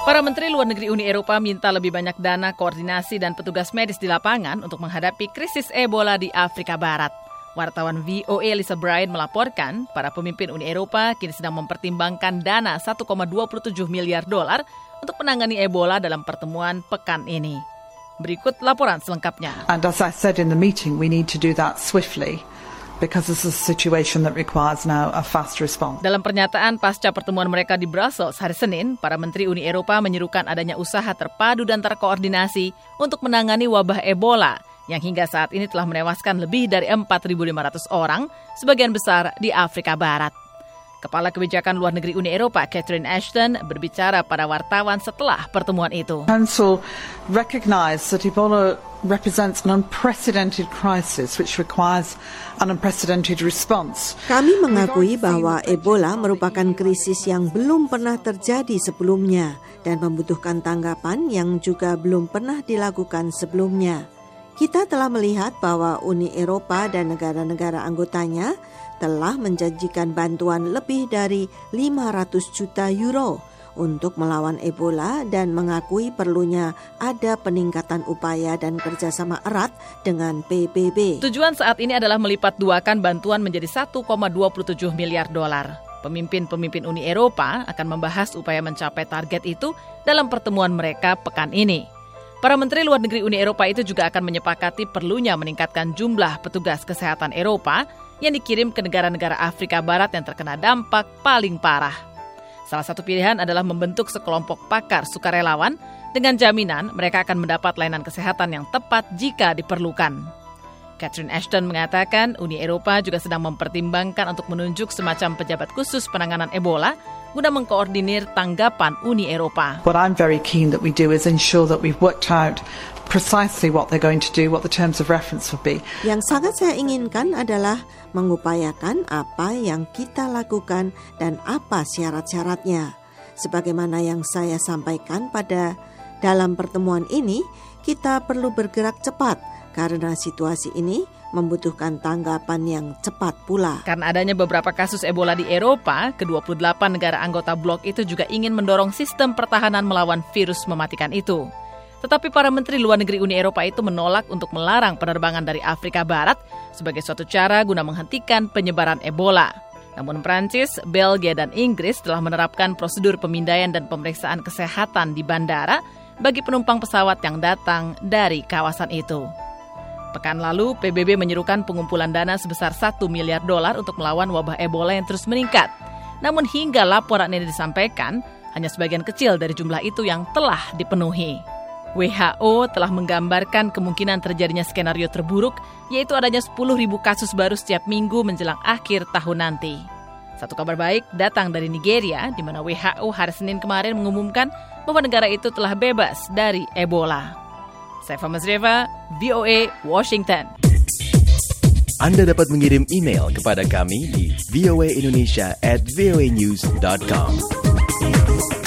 Para Menteri Luar Negeri Uni Eropa minta lebih banyak dana, koordinasi, dan petugas medis di lapangan untuk menghadapi krisis Ebola di Afrika Barat. Wartawan VOA Lisa Bryant melaporkan, para pemimpin Uni Eropa kini sedang mempertimbangkan dana $1,27 miliar untuk menangani Ebola dalam pertemuan pekan ini. Berikut laporan selengkapnya. And as I said in the meeting, we need to do that swiftly. Because this is a situation that requires now a fast response. Dalam pernyataan pasca pertemuan mereka di Brussels hari Senin, para Menteri Uni Eropa menyerukan adanya usaha terpadu dan terkoordinasi untuk menangani wabah Ebola yang hingga saat ini telah menewaskan lebih dari 4.500 orang, sebagian besar di Afrika Barat. Kepala Kebijakan Luar Negeri Uni Eropa, Catherine Ashton, berbicara pada wartawan setelah pertemuan itu. Council recognized that Ebola represents an unprecedented crisis which requires an unprecedented response. Kami mengakui bahwa Ebola merupakan krisis yang belum pernah terjadi sebelumnya dan membutuhkan tanggapan yang juga belum pernah dilakukan sebelumnya. Kita telah melihat bahwa Uni Eropa dan negara-negara anggotanya telah menjanjikan bantuan lebih dari 500 juta euro untuk melawan Ebola dan mengakui perlunya ada peningkatan upaya dan kerjasama erat dengan PBB. Tujuan saat ini adalah melipat duakan bantuan menjadi $1,27 miliar. Pemimpin-pemimpin Uni Eropa akan membahas upaya mencapai target itu dalam pertemuan mereka pekan ini. Para Menteri Luar Negeri Uni Eropa itu juga akan menyepakati perlunya meningkatkan jumlah petugas kesehatan Eropa yang dikirim ke negara-negara Afrika Barat yang terkena dampak paling parah. Salah satu pilihan adalah membentuk sekelompok pakar sukarelawan dengan jaminan mereka akan mendapat layanan kesehatan yang tepat jika diperlukan. Catherine Ashton mengatakan Uni Eropa juga sedang mempertimbangkan untuk menunjuk semacam pejabat khusus penanganan Ebola guna mengkoordinir tanggapan Uni Eropa. What I'm very keen that we do is ensure that we've worked out precisely what they're going to do, what the terms of reference will be. Yang sangat saya inginkan adalah mengupayakan apa yang kita lakukan dan apa syarat-syaratnya. Sebagaimana yang saya sampaikan pada dalam pertemuan ini, kita perlu bergerak cepat karena situasi ini membutuhkan tanggapan yang cepat pula. Karena adanya beberapa kasus Ebola di Eropa, ke-28 negara anggota blok itu juga ingin mendorong sistem pertahanan melawan virus mematikan itu. Tetapi para Menteri Luar Negeri Uni Eropa itu menolak untuk melarang penerbangan dari Afrika Barat sebagai suatu cara guna menghentikan penyebaran Ebola. Namun Prancis, Belgia, dan Inggris telah menerapkan prosedur pemindaian dan pemeriksaan kesehatan di bandara bagi penumpang pesawat yang datang dari kawasan itu. Pekan lalu, PBB menyerukan pengumpulan dana sebesar $1 miliar untuk melawan wabah Ebola yang terus meningkat. Namun hingga laporan ini disampaikan, hanya sebagian kecil dari jumlah itu yang telah dipenuhi. WHO telah menggambarkan kemungkinan terjadinya skenario terburuk, yaitu adanya 10.000 kasus baru setiap minggu menjelang akhir tahun nanti. Satu kabar baik datang dari Nigeria, di mana WHO hari Senin kemarin mengumumkan bahwa negara itu telah bebas dari Ebola. Saifa Mazreva, VOA, Washington. Anda dapat mengirim email kepada kami di voaindonesia@voanews.com.